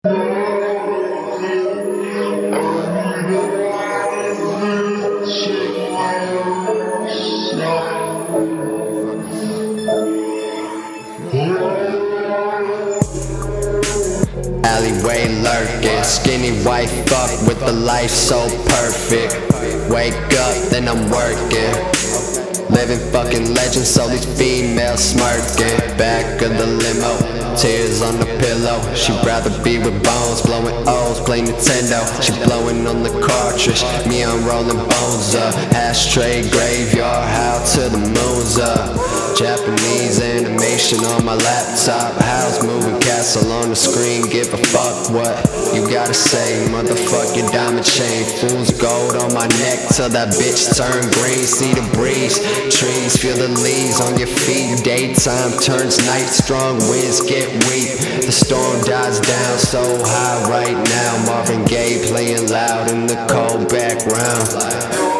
Alleyway lurking, skinny white fuck with the life so perfect. Wake up, then I'm working. Living fucking legend, so these females smirking. Back of the limo, tears on the pillow. She'd rather be with bones, blowing O's, play Nintendo. She blowing on the cartridge, me I'm rolling bones up. Ashtray graveyard, how to the moon's up. Japanese animation on my laptop, house moving castle on the screen. Give a fuck what you gotta say, motherfuck your diamond chain. Fool's gold on my neck till that bitch turn green. See the breeze, trees, feel the leaves on your feet. Daytime turns night, strong winds get weak. The storm dies down so high right now. Marvin Gaye playing loud in the cold background.